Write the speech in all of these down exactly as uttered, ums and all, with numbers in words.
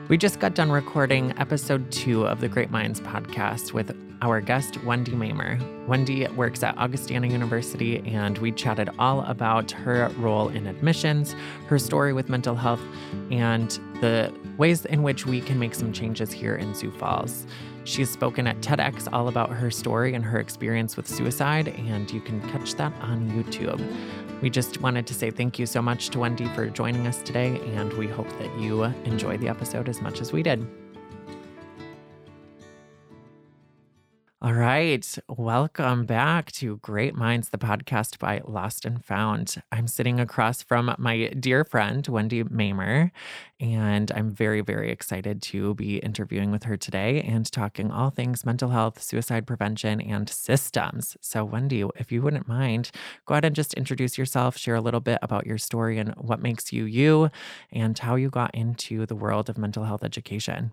We just got done recording episode two of the Great Minds podcast with our guest, Wendy Mamer. Wendy works at Augustana University, and we chatted all about her role in admissions, her story with mental health, and the ways in which we can make some changes here in Sioux Falls. She's spoken at TEDx all about her story and her experience with suicide, and you can catch that on YouTube. We just wanted to say thank you so much to Wendy for joining us today, and we hope that you enjoy the episode as much as we did. All right. Welcome back to Great Minds, the podcast by Lost and Found. I'm sitting across from my dear friend, Wendy Mamer, and I'm very, very excited to be interviewing with her today and talking all things mental health, suicide prevention, and systems. So, Wendy, if you wouldn't mind, go ahead and just introduce yourself, share a little bit about your story and what makes you you, and how you got into the world of mental health education.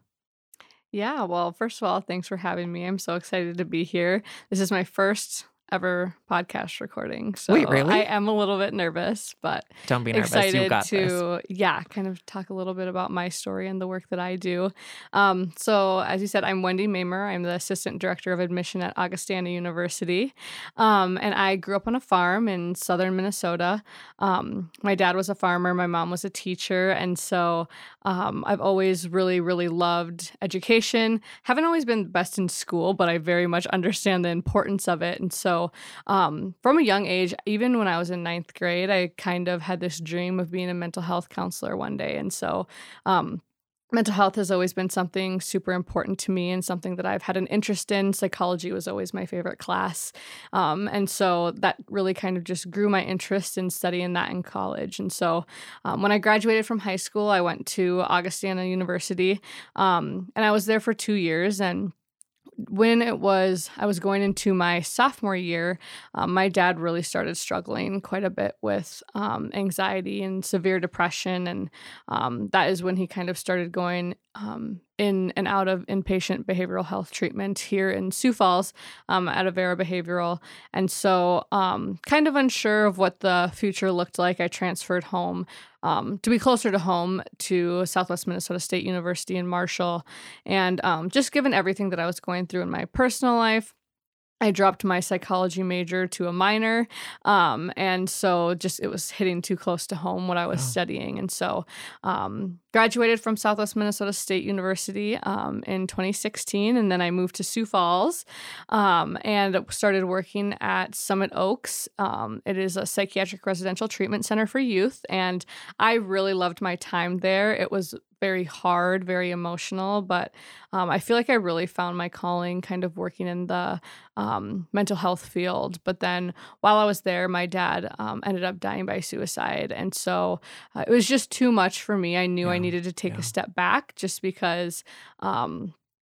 Yeah, well, first of all, thanks for having me. I'm so excited to be here. This is my first ever podcast recording. So Wait, really? I am a little bit nervous, but Don't be nervous. excited You got to, this. yeah, kind of talk a little bit about my story and the work that I do. Um, so as you said, I'm Wendy Mamer. I'm the Assistant Director of Admission at Augustana University. Um, and I grew up on a farm in southern Minnesota. Um, my dad was a farmer. My mom was a teacher. And so um, I've always really, really loved education. Haven't always been the best in school, but I very much understand the importance of it. And so So um, from a young age, even when I was in ninth grade, I kind of had this dream of being a mental health counselor one day. And so um, mental health has always been something super important to me and something that I've had an interest in. Psychology was always my favorite class. Um, and so that really kind of just grew my interest in studying that in college. And so um, when I graduated from high school, I went to Augustana University um, and I was there for two years. And when it was, I was going into my sophomore year, um, my dad really started struggling quite a bit with um, anxiety and severe depression. And um, that is when he kind of started going um, in and out of inpatient behavioral health treatment here in Sioux Falls um, at Avera Behavioral. And so um, kind of unsure of what the future looked like, I transferred home Um, to be closer to home to Southwest Minnesota State University in Marshall. And um, just given everything that I was going through in my personal life, I dropped my psychology major to a minor. Um, and so just it was hitting too close to home what I was Oh. studying. And so um, graduated from Southwest Minnesota State University um, in twenty sixteen. And then I moved to Sioux Falls um, and started working at Summit Oaks. Um, it is a psychiatric residential treatment center for youth. And I really loved my time there. It was very hard, very emotional, but um, I feel like I really found my calling kind of working in the um, mental health field. But then while I was there, my dad um, ended up dying by suicide. And so uh, it was just too much for me. I knew I Yeah, needed to take yeah. a step back just because um,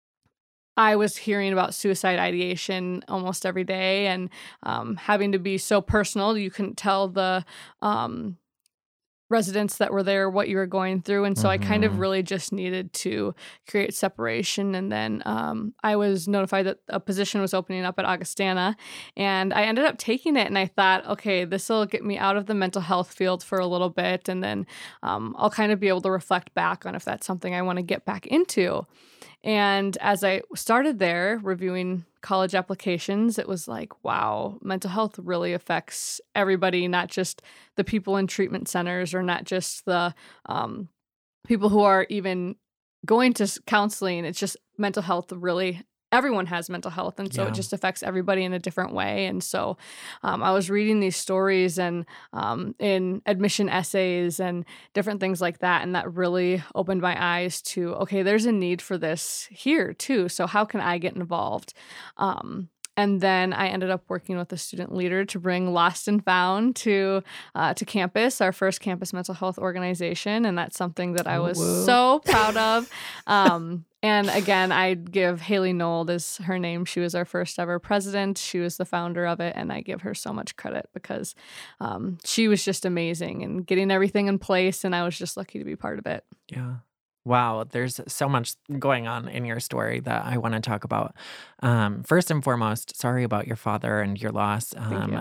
I was hearing about suicide ideation almost every day and um, having to be so personal. You couldn't tell the um, residents that were there what you were going through. And so I kind of Mhm. really just needed to create separation. And then um, I was notified that a position was opening up at Augustana, and I ended up taking it. And I thought, okay, this will get me out of the mental health field for a little bit. And then um, I'll kind of be able to reflect back on if that's something I want to get back into. And as I started there reviewing college applications, it was like, wow, mental health really affects everybody, not just the people in treatment centers or not just the um, people who are even going to s- counseling. It's just mental health really. Everyone has mental health, and so Yeah. it just affects everybody in a different way. And so um, I was reading these stories and um, in admission essays and different things like that, and that really opened my eyes to, okay, there's a need for this here too. So how can I get involved? Um, and then I ended up working with a student leader to bring Lost and Found to uh, to campus, our first campus mental health organization, and that's something that I was Whoop, whoop. so proud of. Um, And again, I'd give Haley Nold is her name. She was our first ever president. She was the founder of it. And I give her so much credit because um, she was just amazing and getting everything in place. And I was just lucky to be part of it. Yeah. Wow, there's so much going on in your story that I want to talk about. Um, first and foremost, sorry about your father and your loss. Thank Um, you.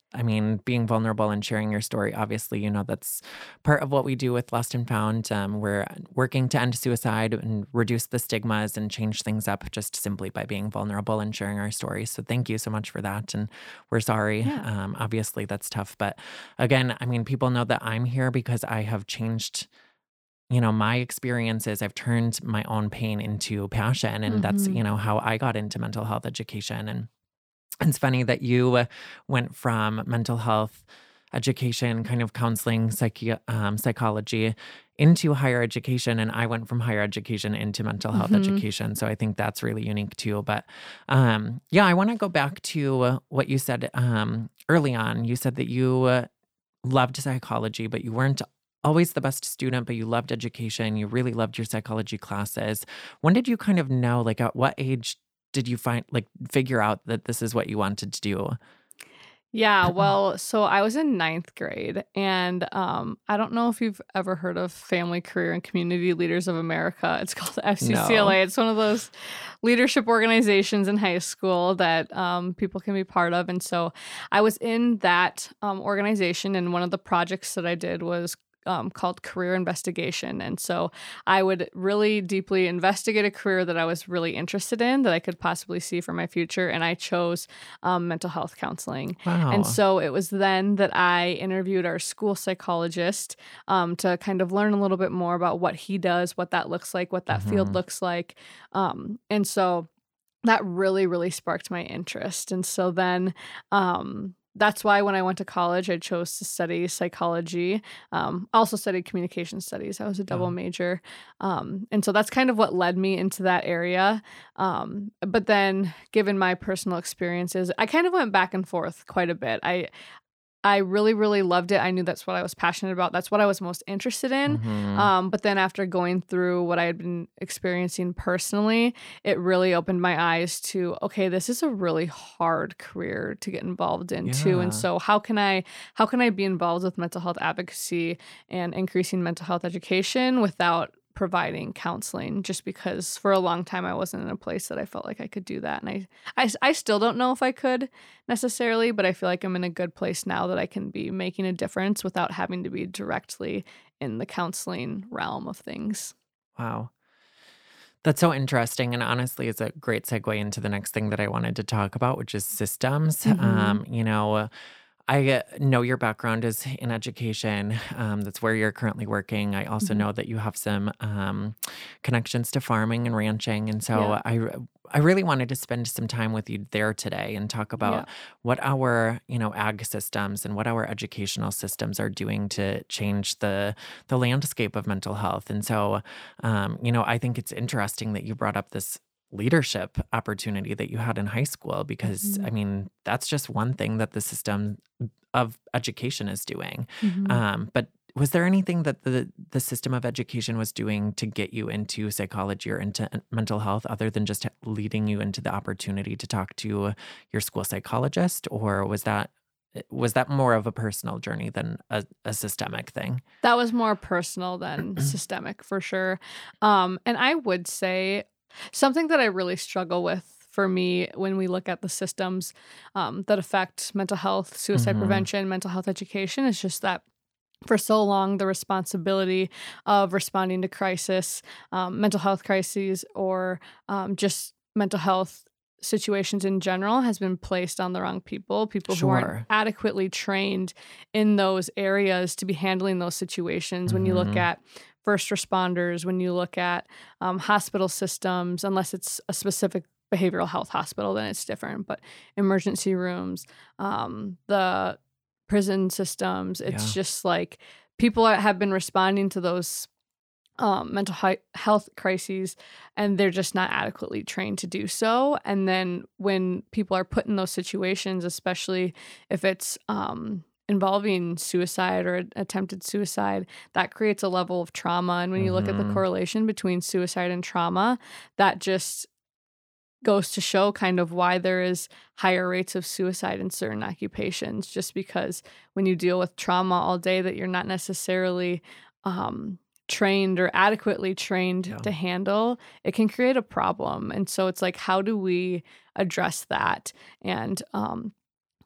I mean, being vulnerable and sharing your story, obviously, you know, that's part of what we do with Lost and Found. Um, we're working to end suicide and reduce the stigmas and change things up just simply by being vulnerable and sharing our stories. So thank you so much for that. And we're sorry. Yeah. Um, obviously, that's tough. But again, I mean, people know that I'm here because I have changed, you know, my experiences. I've turned my own pain into passion. And that's, Mm-hmm. you know, how I got into mental health education. And it's funny that you uh, went from mental health education, kind of counseling, psyche, um, psychology, into higher education, and I went from higher education into mental health Mm-hmm. education. So I think that's really unique too. But um, yeah, I want to go back to uh, what you said um, early on. You said that you uh, loved psychology, but you weren't always the best student, but you loved education. You really loved your psychology classes. When did you kind of know, like at what age did you find, like, figure out that this is what you wanted to do? Yeah, well, so I was in ninth grade, and um, I don't know if you've ever heard of Family, Career, and Community Leaders of America. It's called F C C L A. No. It's one of those leadership organizations in high school that um, people can be part of. And so I was in that um, organization, and one of the projects that I did was um, called Career Investigation. And so I would really deeply investigate a career that I was really interested in, that I could possibly see for my future. And I chose um, mental health counseling. And Wow. so it was then that I interviewed our school psychologist um, to kind of learn a little bit more about what he does, what that looks like, what that field hmm looks like. Um, and so that really, really sparked my interest. And so then um, that's why when I went to college, I chose to study psychology. Um, also studied communication studies. I was a double Yeah. major. Um, and so that's kind of what led me into that area. Um, but then given my personal experiences, I kind of went back and forth quite a bit. I I really, really loved it. I knew that's what I was passionate about. That's what I was most interested in. hmm Um, but then after going through what I had been experiencing personally, it really opened my eyes to, okay, this is a really hard career to get involved into. And Yeah. so how can I how can I be involved with mental health advocacy and increasing mental health education without providing counseling, just because for a long time I wasn't in a place that I felt like I could do that. And I, I, I still don't know if I could necessarily, but I feel like I'm in a good place now that I can be making a difference without having to be directly in the counseling realm of things. Wow. That's so interesting. And honestly, it's a great segue into the next thing that I wanted to talk about, which is systems. Mm-hmm. Um, you know, I uh, know your background is in education. Um, that's where you're currently working. I also Mm-hmm. know that you have some um, connections to farming and ranching. And Yeah. so I, I really wanted to spend some time with you there today and talk Yeah. about what our, you know, ag systems and what our educational systems are doing to change the the landscape of mental health. And so, um, you know, I think it's interesting that you brought up this leadership opportunity that you had in high school because Mm-hmm. I mean that's just one thing that the system of education is doing. Mm-hmm. Um, but was there anything that the the system of education was doing to get you into psychology or into uh, mental health other than just leading you into the opportunity to talk to your school psychologist, or was that was that more of a personal journey than a, a systemic thing? That was more personal than systemic for sure. Um, and I would say something that I really struggle with for me when we look at the systems um, that affect mental health, suicide hmm prevention, mental health education is just that for so long, the responsibility of responding to crisis, um, mental health crises, or um, just mental health situations in general has been placed on the wrong people, people who aren't Sure. adequately trained in those areas to be handling those situations. When you look hmm at first responders, when you look at um, hospital systems, unless it's a specific behavioral health hospital, then it's different. But emergency rooms, um, the prison systems, it's Yeah. just like people are, have been responding to those um, mental hi- health crises, and they're just not adequately trained to do so. And then when people are put in those situations, especially if it's um, involving suicide or attempted suicide, that creates a level of trauma. And when you look at the hmm correlation between suicide and trauma, that just goes to show kind of why there is higher rates of suicide in certain occupations, just because when you deal with trauma all day that you're not necessarily um, trained or adequately trained Yeah. to handle, it can create a problem. And so it's like, how do we address that? And um,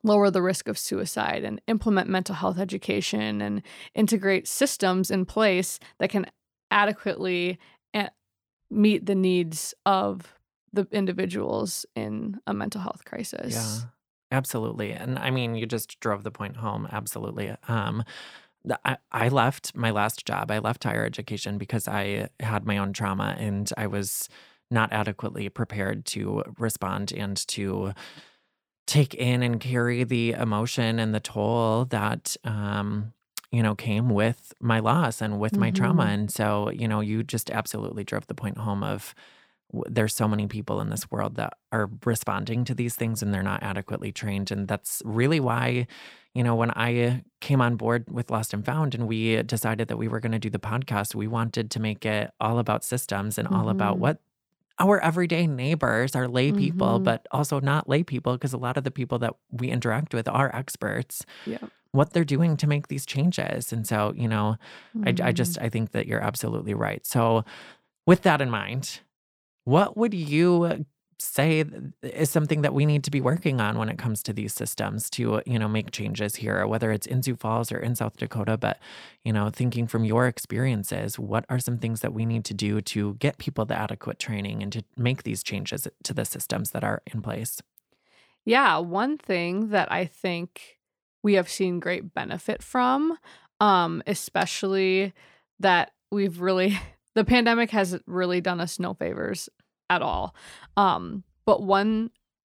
lower the risk of suicide and implement mental health education and integrate systems in place that can adequately a- meet the needs of the individuals in a mental health crisis. Yeah, absolutely. And I mean, you just drove the point home. Absolutely. Um, the- I, I left my last job. I left higher education because I had my own trauma and I was not adequately prepared to respond and to take in and carry the emotion and the toll that um you know came with my loss and with my trauma. Mm-hmm. And so, you know you just absolutely drove the point home of w- there's so many people in this world that are responding to these things and they're not adequately trained. And that's really why, you know when I came on board with Lost and Found and we decided that we were going to do the podcast, we wanted to make it all about systems and all about Mm-hmm. what our everyday neighbors are, lay people, Mm-hmm. but also not lay people, because a lot of the people that we interact with are experts, Yeah. what they're doing to make these changes. And so, you know, I, I Mm-hmm. just, I think that you're absolutely right. So with that in mind, what would you say th- is something that we need to be working on when it comes to these systems to, you know, make changes here, whether it's in Sioux Falls or in South Dakota? But, you know, thinking from your experiences, what are some things that we need to do to get people the adequate training and to make these changes to the systems that are in place? Yeah, one thing that I think we have seen great benefit from, um, especially that we've really the pandemic has really done us no favors at all. Um, but one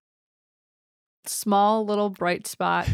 small little bright spot,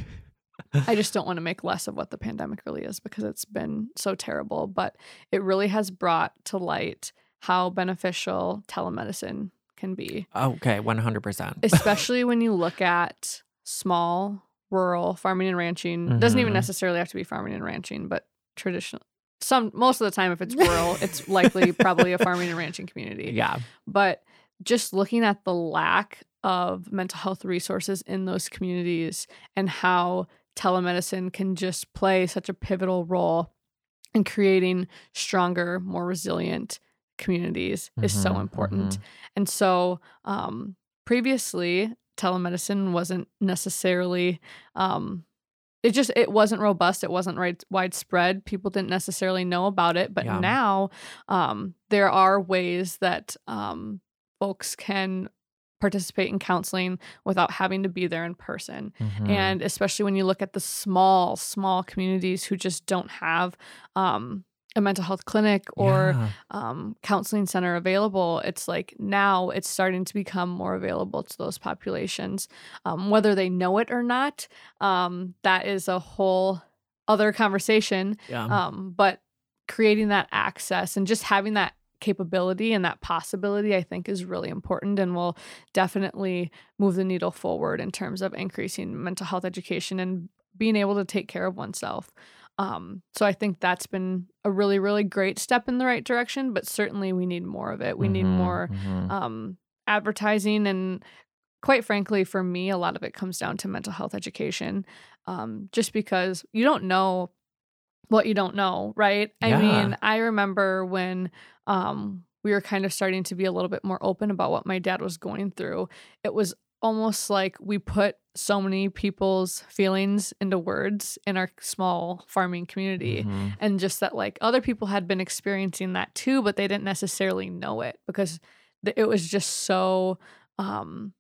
I just don't want to make less of what the pandemic really is because it's been so terrible, but it really has brought to light how beneficial telemedicine can be. Okay, one hundred percent. Especially when you look at small, rural farming and ranching. Doesn't even hmm necessarily have to be farming and ranching, but traditional. Some most of the time, if it's rural, it's likely probably a farming and ranching community. Yeah. But just looking at the lack of mental health resources in those communities and how telemedicine can just play such a pivotal role in creating stronger, more resilient communities is so hmm important. hmm And so, um, previously, telemedicine wasn't necessarily, um, it just it wasn't robust. It wasn't right widespread. People didn't necessarily know about it. But Yeah. now, um, there are ways that um, folks can participate in counseling without having to be there in person. hmm And especially when you look at the small, small communities who just don't have um, a mental health clinic or Yeah. um, counseling center available, it's like now it's starting to become more available to those populations. Um, whether they know it or not, um, that is a whole other conversation. Yeah. Um, but creating that access and just having that capability and that possibility, I think, is really important and will definitely move the needle forward in terms of increasing mental health education and being able to take care of oneself. Um, so I think that's been a really, really great step in the right direction, but certainly we need more of it. We need hmm more hmm um, advertising. And quite frankly, for me, a lot of it comes down to mental health education, um, just because you don't know what you don't know, right? I Yeah. mean, I remember when um, we were kind of starting to be a little bit more open about what my dad was going through. It was almost like we put so many people's feelings into words in our small farming community. hmm And just that, like, other people had been experiencing that too, but they didn't necessarily know it because th- it was just so. Um,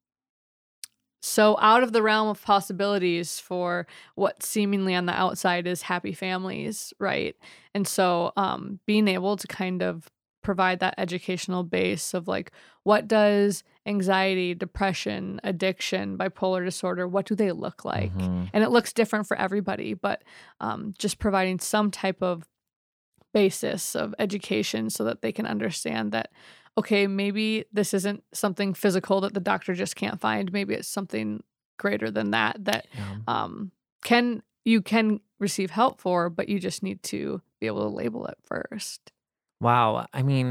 so out of the realm of possibilities for what seemingly on the outside is happy families, right? And so um, being able to kind of provide that educational base of like, what does anxiety, depression, addiction, bipolar disorder, what do they look like? hmm And it looks different for everybody, but um, just providing some type of basis of education so that they can understand that, okay, maybe this isn't something physical that the doctor just can't find. Maybe it's something greater than that that Yeah. um, can you can receive help for, but you just need to be able to label it first. Wow. I mean,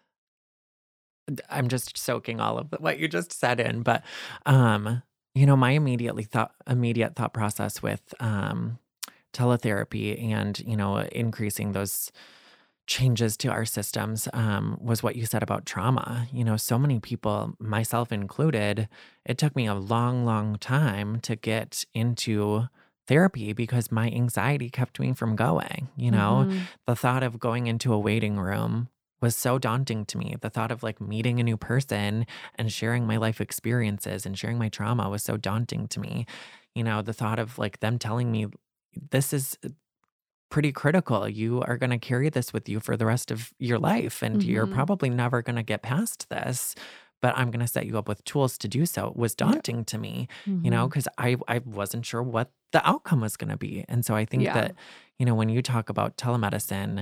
d- I'm just soaking all of the, what you just said in, but um, you know, my immediately thought immediate thought process with um teletherapy and, you know, increasing those changes to our systems um, was what you said about trauma. You know, so many people, myself included, it took me a long, long time to get into therapy because my anxiety kept me from going. You know, Mm-hmm. the thought of going into a waiting room was so daunting to me. The thought of like meeting a new person and sharing my life experiences and sharing my trauma was so daunting to me. You know, the thought of like them telling me, this is pretty critical. You are going to carry this with you for the rest of your life, and you're Mm-hmm. probably never going to get past this. But I'm going to set you up with tools to do so. It was Yeah. daunting to me, you Mm-hmm. know, because I, I wasn't sure what the outcome was going to be. And so I think Yeah. that, you know, when you talk about telemedicine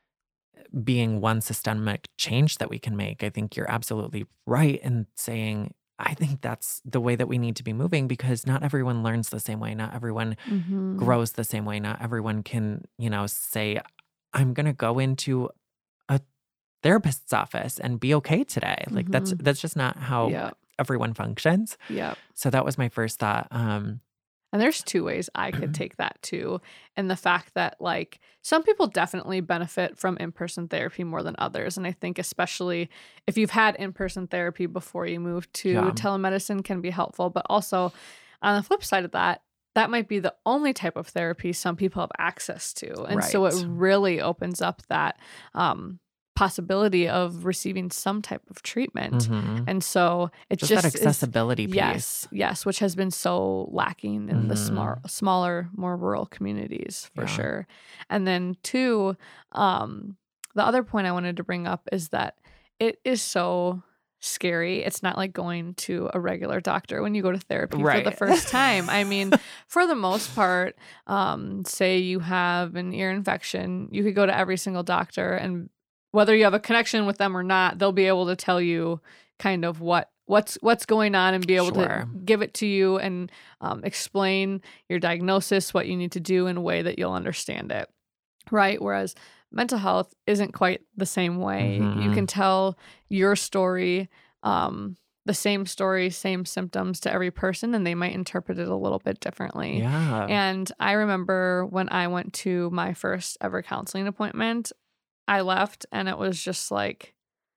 being one systemic change that we can make, I think you're absolutely right in saying, I think that's the way that we need to be moving, because not everyone learns the same way. Not everyone Mm-hmm. grows the same way. Not everyone can, you know, say, I'm going to go into a therapist's office and be okay today. Like that's Mm-hmm. that's just not how Yeah. everyone functions. Yeah. So that was my first thought. Um And there's two ways I could take that too. And the fact that, like, some people definitely benefit from in-person therapy more than others. And I think especially if you've had in-person therapy before you move to Yeah. telemedicine can be helpful. But also on the flip side of that, that might be the only type of therapy some people have access to. And so it Right. really opens up that um, possibility of receiving some type of treatment. Mhm. And so it Just just that is, accessibility piece. yes, yes, which has been so lacking in the smar- Mhm. smaller, more rural communities for Yeah. sure. And then two, um, the other point I wanted to bring up is that it is so scary. It's not like going to a regular doctor when you go to therapy for the Right. first time. I mean, for the most part, um, say you have an ear infection, you could go to every single doctor, and whether you have a connection with them or not, they'll be able to tell you kind of what what's what's going on and be able Sure. to give it to you and um, explain your diagnosis, what you need to do in a way that you'll understand it, right? Whereas mental health isn't quite the same way. You can Mhm. tell your story, um, the same story, same symptoms to every person, and they might interpret it a little bit differently. Yeah. And I remember when I went to my first ever counseling appointment, I left and it was just like,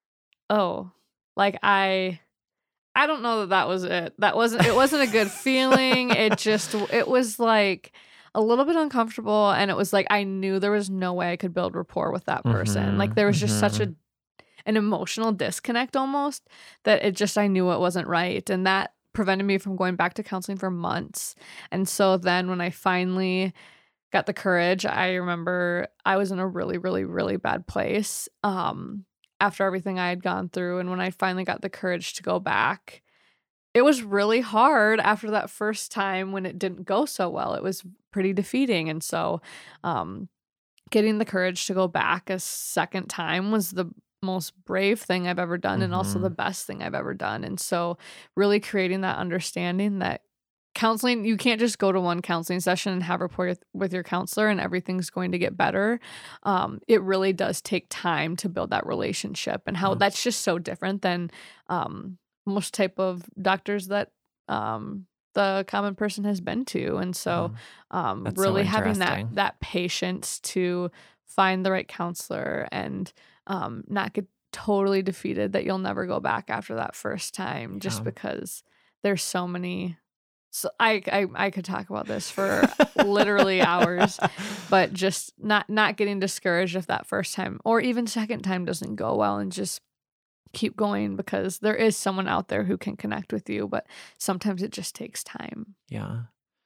oh, like I I don't know that that was it. That wasn't it wasn't a good feeling. It just it was like a little bit uncomfortable, and it was like I knew there was no way I could build rapport with that person. Like Mhm. there was just such Mhm. a an emotional disconnect almost that it just I knew it wasn't right, and that prevented me from going back to counseling for months. And so then when I finally got the courage, I remember I was in a really, really, really bad place um, after everything I had gone through. And when I finally got the courage to go back, it was really hard after that first time when it didn't go so well. It was pretty defeating. And so um, getting the courage to go back a second time was the most brave thing I've ever done and also the Mhm. best thing I've ever done. And so really creating that understanding that counseling, you can't just go to one counseling session and have rapport with, with your counselor and everything's going to get better. Um, it really does take time to build that relationship, and how Yeah. that's just so different than um, most type of doctors that um, the common person has been to. And so Yeah. um, That's so really having that interesting. that patience to find the right counselor and um, not get totally defeated that you'll never go back after that first time, just Yeah. because there's so many. So I, I I could talk about this for literally hours, but just not not getting discouraged if that first time or even second time doesn't go well, and just keep going, because there is someone out there who can connect with you, but sometimes it just takes time. Yeah.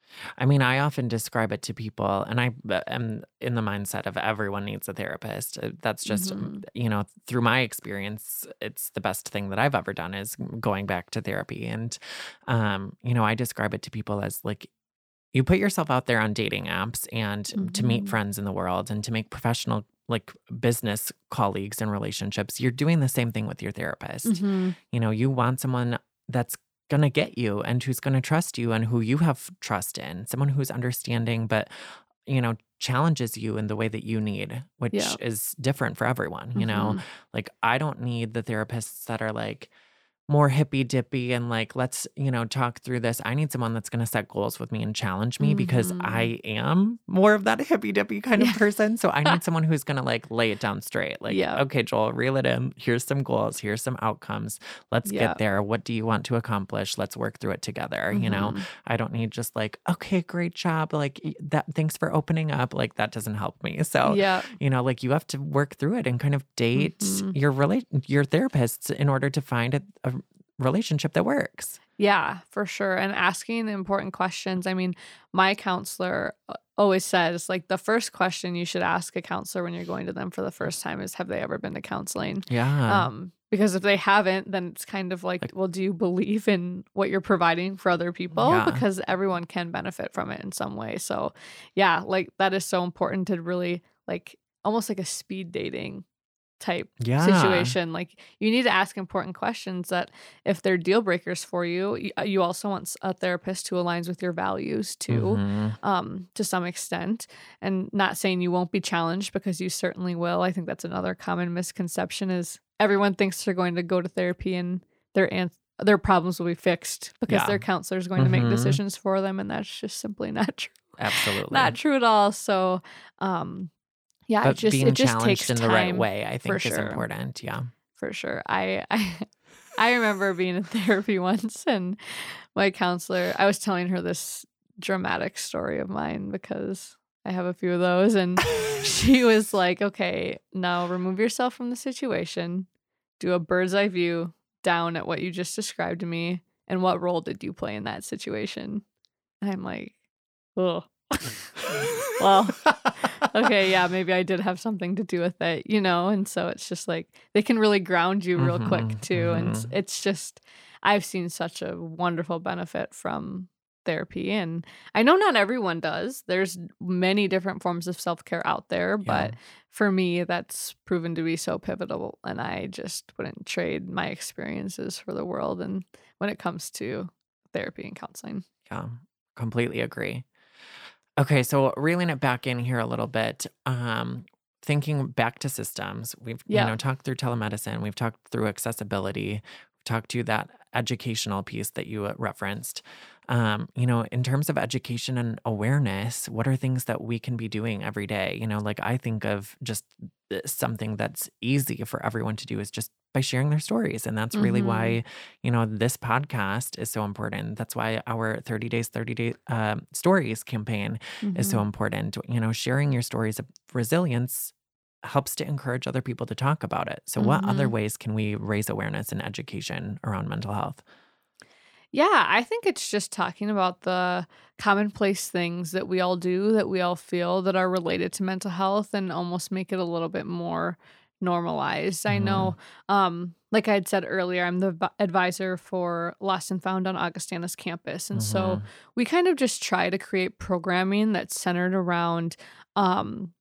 I mean, I often describe it to people, and I uh, am in the mindset of everyone needs a therapist. Uh, That's just, um, Hmm. you know, through my experience, it's the best thing that I've ever done is going back to therapy. And, um, you know, I describe it to people as like, you put yourself out there on dating apps and to meet Hmm. friends in the world and to make professional, like business colleagues and relationships. You're doing the same thing with your therapist. Hmm. You know, you want someone that's going to get you and who's going to trust you and who you have trust in, someone who's understanding, but, you know, challenges you in the way that you need, which Yeah. is different for everyone. You know, Hmm. like I don't need the therapists that are like, more hippy dippy and like, let's, you know, talk through this. I need someone that's going to set goals with me and challenge me because Mhm. I am more of that hippy dippy kind of Yeah. person. So I need someone who's going to like lay it down straight. Like, Yep. okay, Joel, reel it in. Here's some goals. Here's some outcomes. Let's get Yep. there. What do you want to accomplish? Let's work through it together. You know, Mhm. I don't need just like, okay, great job. Like y- that, thanks for opening up. Like that doesn't help me. So, Yep. you know, like you have to work through it and kind of date Mhm. your relate your therapists in order to find a, a relationship that works. Yeah, for sure. And asking the important questions. I mean, my counselor uh, always says, like, the first question you should ask a counselor when you're going to them for the first time is, have they ever been to counseling? Yeah. Um, because if they haven't, then it's kind of like, Like, well, do you believe in what you're providing for other people? yeah. Because everyone can benefit from it in some way. So, yeah, like that is so important to really, like, almost like a speed dating type Yeah. situation. Like you need to ask important questions that if they're deal breakers for you, you, uh, you also want s- a therapist who aligns with your values too, Mhm. um, to some extent. And not saying you won't be challenged because you certainly will. I think that's another common misconception is everyone thinks they're going to go to therapy and their an- their problems will be fixed because Yeah. their counselor is going to make Mhm. decisions for them, and that's just simply not true. Absolutely. Not true at all. So, um, yeah, it But just it being just challenged takes in the right time way, I for think, is sure. important. Yeah. For sure. I I I remember being in therapy once and my counselor, I was telling her this dramatic story of mine because I have a few of those and she was like, "Okay, now remove yourself from the situation. Do a bird's eye view down at what you just described to me and what role did you play in that situation?" And I'm like, "Oh." Well, okay, yeah, maybe I did have something to do with it, you know? And so it's just like they can really ground you real quick Mhm. too. And it's, Mhm. it's just, I've seen such a wonderful benefit from therapy. And I know not everyone does. There's many different forms of self care out there, Yeah. but for me, that's proven to be so pivotal. And I just wouldn't trade my experiences for the world. And when it comes to therapy and counseling, Yeah. Completely agree. Okay, so reeling it back in here a little bit, um, thinking back to systems, we've, you yeah. know, talked through telemedicine, we've talked through accessibility, we've talked to that educational piece that you uh, referenced. Um, you know, in terms of education and awareness, what are things that we can be doing every day? You know, like I think of just uh, something that's easy for everyone to do is just by sharing their stories. And that's really Mm-hmm. why, you know, this podcast is so important. That's why our thirty days, thirty day um, stories campaign is so Mm-hmm. important. You know, sharing your stories of resilience helps to encourage other people to talk about it. So, what other Mm-hmm. ways can we raise awareness and education around mental health? Yeah, I think it's just talking about the commonplace things that we all do, that we all feel that are related to mental health and almost make it a little bit more normalized. I Hmm. know, um, like I had said earlier, I'm the v- advisor for Lost and Found on Augustana's campus. And so Hmm. we kind of just try to create programming that's centered around um,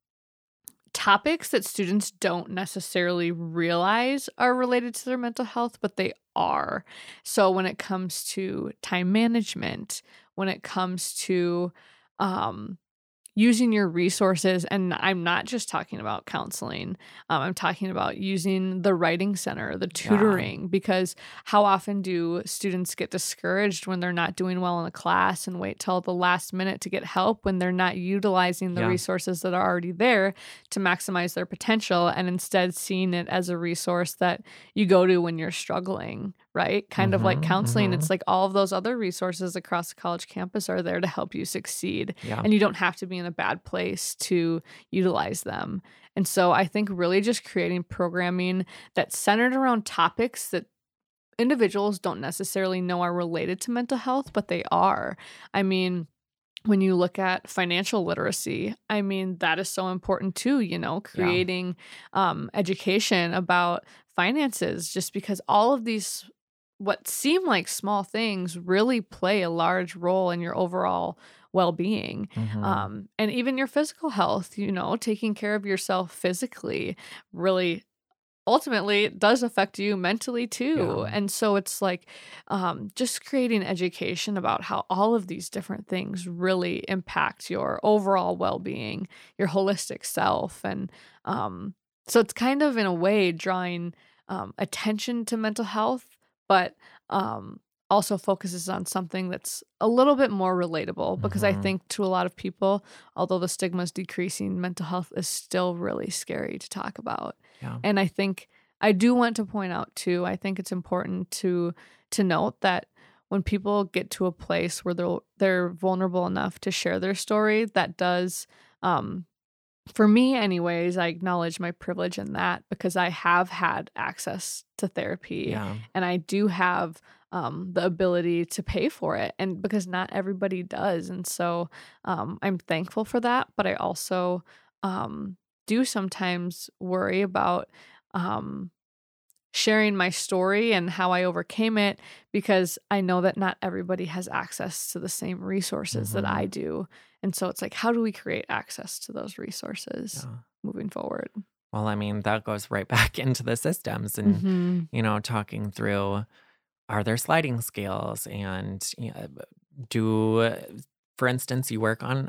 topics that students don't necessarily realize are related to their mental health, but they are. So when it comes to time management, when it comes to um, using your resources, and I'm not just talking about counseling, um, I'm talking about using the writing center, the Yeah. tutoring, because how often do students get discouraged when they're not doing well in a class and wait till the last minute to get help when they're not utilizing the Yeah. resources that are already there to maximize their potential and instead seeing it as a resource that you go to when you're struggling, right? Kind of like Hmm. counseling, Hmm. it's like all of those other resources across the college campus are there to help you succeed Yeah. and you don't have to be in a bad place to utilize them. And so I think really just creating programming that's centered around topics that individuals don't necessarily know are related to mental health, but they are. I mean, when you look at financial literacy, I mean, that is so important too, you know, Yeah. creating um, education about finances, just because all of these, what seem like small things, really play a large role in your overall well being. Hmm. Um, and even your physical health, you know, taking care of yourself physically really ultimately it does affect you mentally Yeah. too. And so it's like um, just creating education about how all of these different things really impact your overall well-being, your holistic self. And um, so it's kind of in a way drawing um, attention to mental health, but um, also focuses on something that's a little bit more relatable because I Mm-hmm. think to a lot of people, although the stigma is decreasing, mental health is still really scary to talk about. Yeah. And I think I do want to point out too, I think it's important to to note that when people get to a place where they're they're vulnerable enough to share their story, that does um for me anyways, I acknowledge my privilege in that because I have had access to therapy Yeah. and I do have um, the ability to pay for it. And because not everybody does. And so um, I'm thankful for that. But I also um, do sometimes worry about um, sharing my story and how I overcame it because I know that not everybody has access to the same resources that Mm-hmm. I do. And so it's like, how do we create access to those resources Yeah. moving forward? Well, I mean, that goes right back into the systems and, Hmm. you know, talking through, are there sliding scales? And you know, do, for instance, you work on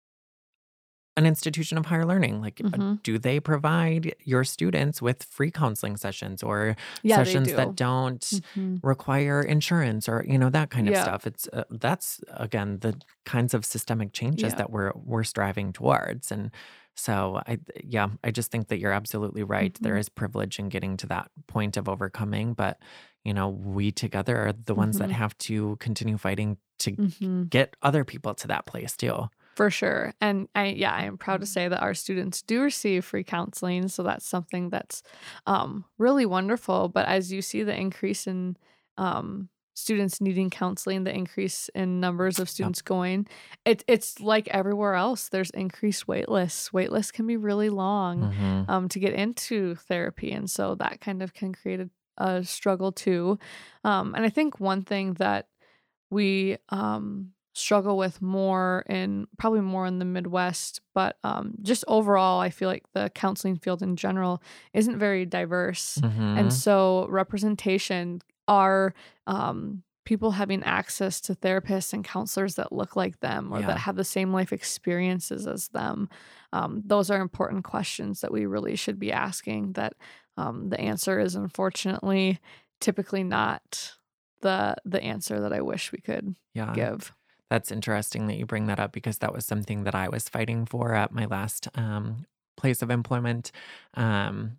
an institution of higher learning? Like, uh, Hmm. do they provide your students with free counseling sessions or Yeah, they sessions that do. don't Hmm. require insurance or, you know, that kind of Yeah. stuff? It's uh, that's again the kinds of systemic changes Yeah. that we're we're striving towards. And so I yeah, I just think that you're absolutely right. There Hmm. is privilege in getting to that point of overcoming, but you know, we together are the ones that Hmm. have to continue fighting to Hmm. get other people to that place too. For sure. And I yeah, I am proud to say that our students do receive free counseling, so that's something that's um really wonderful, but as you see the increase in um students needing counseling, the increase in numbers of Yep. students going, it it's like everywhere else. There's increased wait lists. Wait lists can be really long Hmm. um to get into therapy, and so that kind of can create a, a struggle too. Um and I think one thing that we um, struggle with more in probably more in the Midwest, but um, just overall, I feel like the counseling field in general isn't very diverse. And Hmm. so, representation are um, people having access to therapists and counselors that look like them or that Yeah. have the same life experiences as them. Um, those are important questions that we really should be asking. That um, the answer is unfortunately typically not the the answer that I wish we could Yeah. give. That's interesting that you bring that up because that was something that I was fighting for at my last um, place of employment. Um,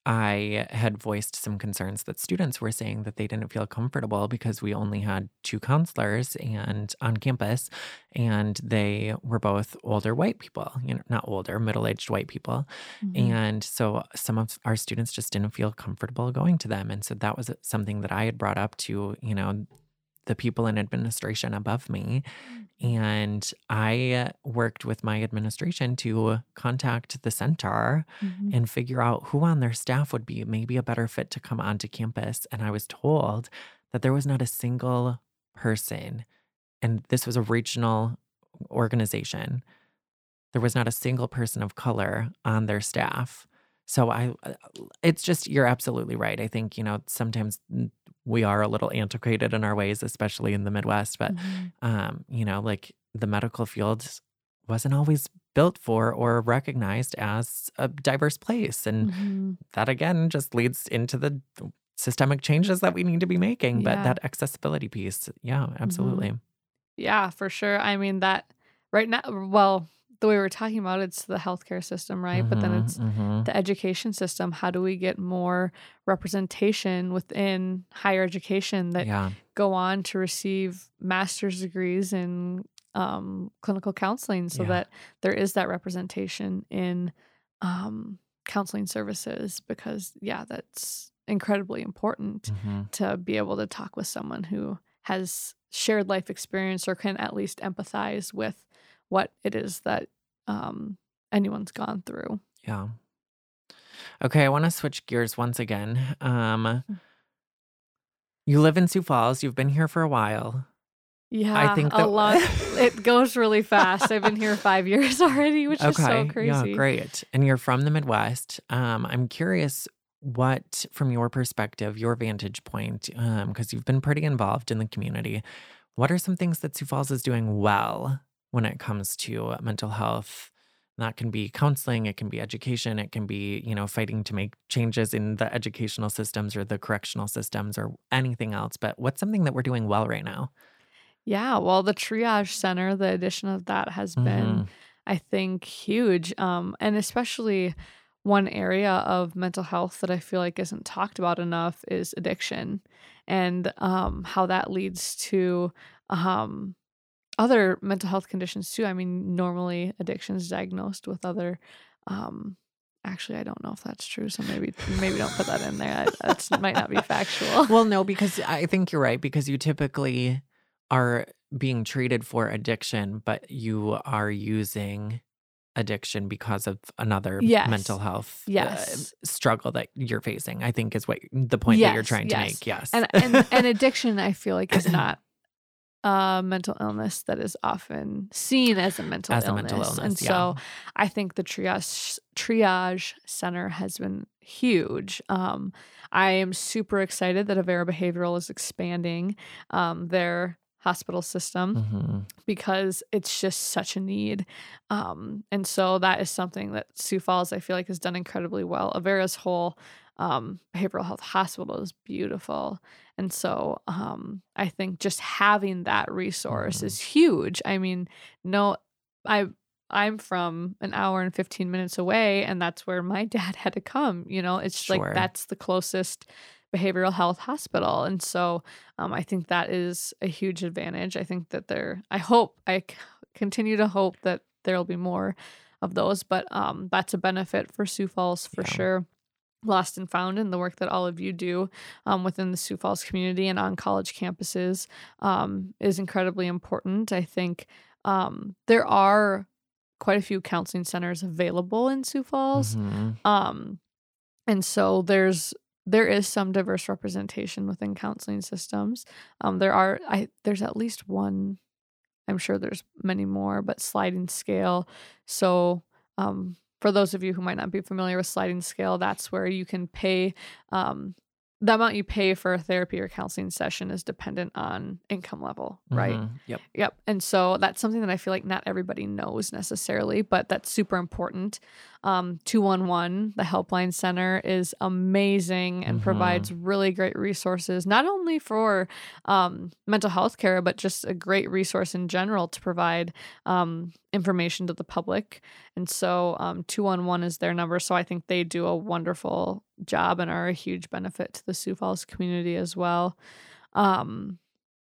I had voiced some concerns that students were saying that they didn't feel comfortable because we only had two counselors and on campus, and they were both older white people, you know, not older, middle-aged white people. Mhm. And so some of our students just didn't feel comfortable going to them. And so that was something that I had brought up to, you know, the people in administration above me. And I worked with my administration to contact the center Mhm. and figure out who on their staff would be maybe a better fit to come onto campus. And I was told that there was not a single person, and this was a regional organization, there was not a single person of color on their staff. So I uh, it's just you're absolutely right. I think, you know, sometimes mm, we are a little antiquated in our ways, especially in the Midwest, but Mhm. um, you know, like the medical field wasn't always built for or recognized as a diverse place. And Mhm. that again just leads into the systemic changes that we need to be making. But Yeah. that accessibility piece, yeah, Mhm. absolutely. Yeah, for sure. I mean that right now, well, the way we're talking about it's the healthcare system, right? But then Mm-hmm. it's Mm-hmm. the education system. How do we get more representation within higher education that Yeah. go on to receive master's degrees in um, clinical counseling so Yeah. that there is that representation in um, counseling services? Because, yeah, that's incredibly important Mm-hmm. to be able to talk with someone who has shared life experience or can at least empathize with what it is that um, anyone's gone through. Yeah. Okay, I want to switch gears once again. Um, you live in Sioux Falls. You've been here for a while. I Yeah, think a that. lot. It goes really fast. I've been here five years already, which is so Okay, yeah, crazy. great. And you're from the Midwest. Um, I'm curious what, from your perspective, your vantage point, um, because you've been pretty involved in the community. What are some things that Sioux Falls is doing well when it comes to mental health That can be counseling, it can be education, it can be, you know, fighting to make changes in the educational systems or the correctional systems or anything else. But what's something that we're doing well right now? Yeah, well, the triage center, the addition of that has been, Mhm. I think, huge. Um, and especially one area of mental health that I feel like isn't talked about enough is addiction and um, how that leads to um, other mental health conditions too. I mean, normally addiction is diagnosed with other. Um, actually, I don't know if that's true, so maybe maybe don't put that in there. That might not be factual. Well, no, because I think you're right, because you typically are being treated for addiction, but you are using addiction because of another mental Yes, health uh, yes. struggle that you're facing, I think is what the point that you're Yes, trying to yes. make. Yes. And and and addiction, I feel like, is not a mental illness that is often seen as a mental As a illness. mental And illness, yeah. so I think the triage triage center has been huge. Um, I am super excited that Avera Behavioral is expanding um, their hospital system Mhm. because it's just such a need. Um, and so that is something that Sioux Falls, I feel like, has done incredibly well. Avera's whole um, behavioral health hospital is beautiful. And so um, I think just having that resource Mhm. is huge. I mean, no, I. I'm from an hour and fifteen minutes away, and that's where my dad had to come. You know, it's like Sure. that's the closest behavioral health hospital. And so um, I think that is a huge advantage. I think that there, I hope, I c- continue to hope that there'll be more of those, but um, that's a benefit for Sioux Falls for Yeah. sure. Lost and Found and the work that all of you do um, within the Sioux Falls community and on college campuses um, is incredibly important. I think um, there are quite a few counseling centers available in Sioux Falls. Mhm. Um, and so there's there is some diverse representation within counseling systems. Um, there are I there's at least one. I'm sure there's many more, but sliding scale. So um, for those of you who might not be familiar with sliding scale, that's where you can pay. Um, the amount you pay for a therapy or counseling session is dependent on income level, right? Mhm. Yep. Yep. And so that's something that I feel like not everybody knows necessarily, but that's super important. Um, two one one, the Helpline Center, is amazing and Mhm. provides really great resources, not only for um, mental health care, but just a great resource in general to provide um, information to the public. And so um, two one one is their number. So I think they do a wonderful job and are a huge benefit to the Sioux Falls community as well. Um,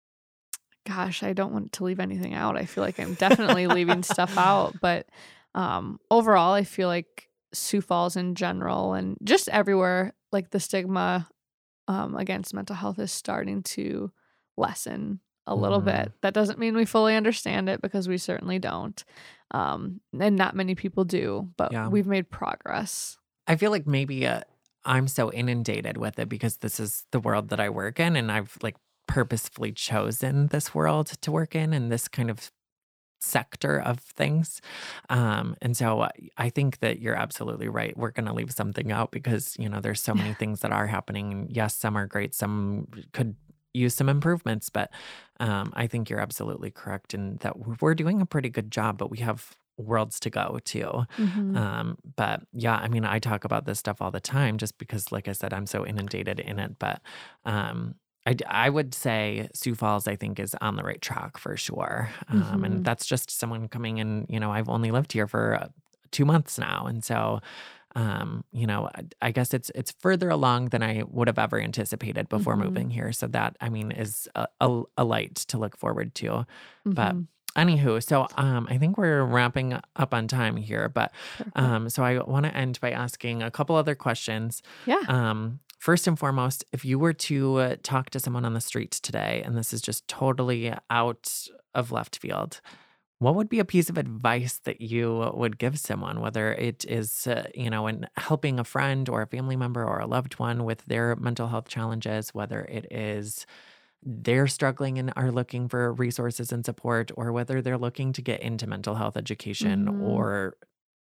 Gosh, I don't want to leave anything out. I feel like I'm definitely leaving stuff out, but um, overall, I feel like Sioux Falls in general and just everywhere, like the stigma um, against mental health is starting to lessen a little Mhm. bit. That doesn't mean we fully understand it because we certainly don't. Um, and not many people do, but Yeah. we've made progress. I feel like maybe uh, I'm so inundated with it because this is the world that I work in, and I've like purposefully chosen this world to work in and this kind of sector of things. Um, and so uh, I think that you're absolutely right. We're going to leave something out because, you know, there's so many things that are happening. And yes, some are great, some could use some improvements, but um, I think you're absolutely correct in that we're doing a pretty good job, but we have worlds to go too. hmm Um, but yeah, I mean, I talk about this stuff all the time just because, like I said, I'm so inundated in it. But um, I, d- I would say Sioux Falls, I think, is on the right track for sure. Um, and hmm that's just someone coming in, you know, I've only lived here for uh, two months now. And so, um, you know, I, I guess it's it's further along than I would have ever anticipated before hmm moving here. So that, I mean, is a, a, a light to look forward to. But hmm anywho, so um, I think we're wrapping up on time here. But Perfect. um, so I want to end by asking a couple other questions. Yeah. Um, first and foremost, if you were to uh, talk to someone on the streets today, and this is just totally out of left field, what would be a piece of advice that you would give someone, whether it is, uh, you know, in helping a friend or a family member or a loved one with their mental health challenges, whether it is they're struggling and are looking for resources and support, or whether they're looking to get into mental health education hmm or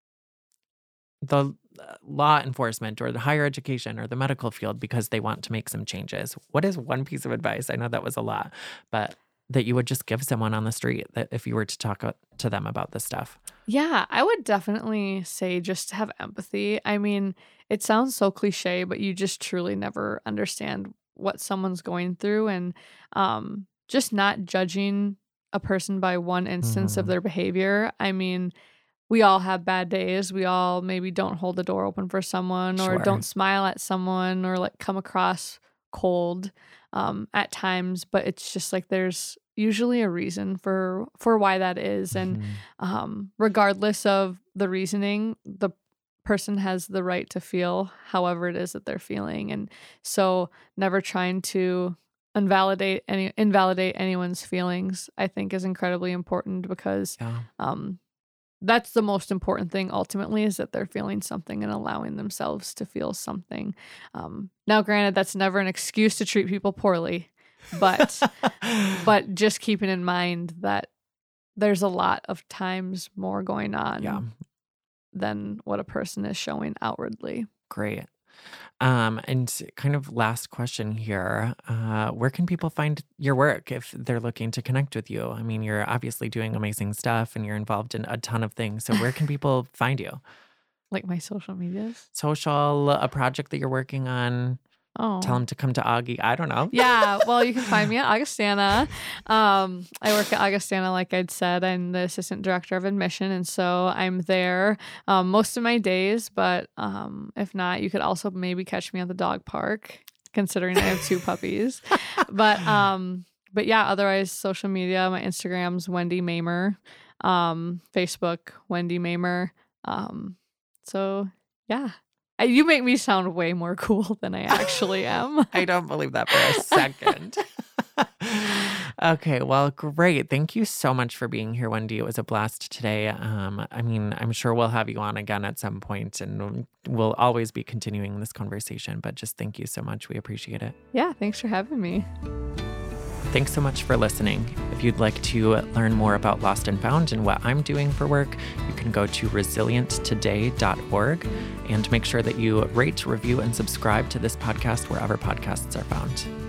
the uh, law enforcement or the higher education or the medical field because they want to make some changes. What is one piece of advice? I know that was a lot, but that you would just give someone on the street that if you were to talk uh, to them about this stuff? Yeah, I would definitely say just to have empathy. I mean, it sounds so cliche, but you just truly never understand what someone's going through and um, just not judging a person by one instance of Mhm. their behavior. I mean, we all have bad days. We all maybe don't hold the door open for someone or Sure. don't smile at someone or like come across cold um, at times, but it's just like there's usually a reason for for why that is, and Mhm. um, regardless of the reasoning, the person has the right to feel however it is that they're feeling, and so never trying to invalidate any invalidate anyone's feelings, I think, is incredibly important because Yeah. um, that's the most important thing ultimately is that they're feeling something and allowing themselves to feel something. Um, now, granted, that's never an excuse to treat people poorly, but but just keeping in mind that there's a lot of times more going Yeah. on than what a person is showing outwardly. Great. Um, and kind of last question here. Uh, where can people find your work if they're looking to connect with you? I mean, you're obviously doing amazing stuff and you're involved in a ton of things. So where can people find you? Like my social medias. Social, a project that you're working on, tell Oh. them to come to Augie. I don't know. Yeah, well, you can find me at Augustana. Um, I work at Augustana, like I'd said. I'm the assistant director of admission, and so I'm there um, most of my days. But um, if not, you could also maybe catch me at the dog park, considering I have two puppies. But um, but yeah, otherwise, social media. My Instagram's Wendy Mamer, um, Facebook Wendy Mamer. Um, so yeah. Uh, You make me sound way more cool than I actually am. I don't believe that for a second. Okay, well, great. Thank you so much for being here, Wendy. It was a blast today. Um, I mean, I'm sure we'll have you on again at some point, and we'll always be continuing this conversation. But just thank you so much. We appreciate it. Yeah, thanks for having me. Thanks so much for listening. If you'd like to learn more about Lost and Found and what I'm doing for work, you can go to resilient today dot org and make sure that you rate, review, and subscribe to this podcast wherever podcasts are found.